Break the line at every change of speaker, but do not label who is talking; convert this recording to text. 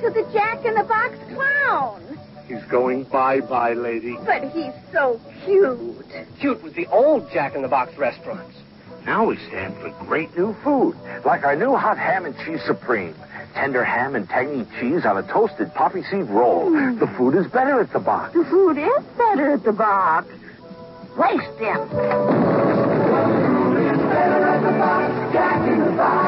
to the Jack-in-the-Box clown.
He's going bye-bye, lady.
But he's so cute.
Cute with the old Jack-in-the-Box restaurants.
Now we stand for great new food, like our new hot ham and cheese supreme. Tender ham and tangy cheese on a toasted poppy seed roll. The food is better at the box.
The food is better at the box. Waste him.
Better at the box, Jack in the Box.